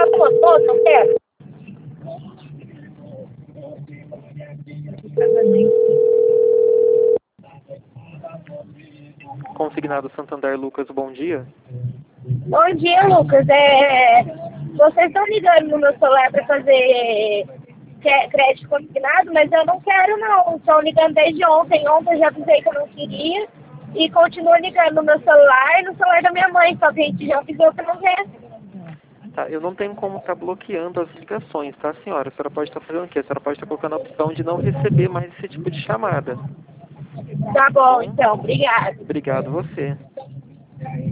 favor, moço, eu quero. Consignado Santander Lucas, bom dia. Bom dia, Lucas. Vocês estão ligando no meu celular para fazer crédito consignado, mas eu não quero, não. Estão ligando desde ontem. Ontem eu já avisei que eu não queria. E continuo ligando no meu celular e no celular da minha mãe. Só que a gente já avisou que não quer. Tá, eu não tenho como estar bloqueando as ligações, tá, senhora? A senhora pode estar fazendo o quê? A senhora pode estar colocando a opção de não receber mais esse tipo de chamada. Tá bom, então. Obrigada. Obrigado você.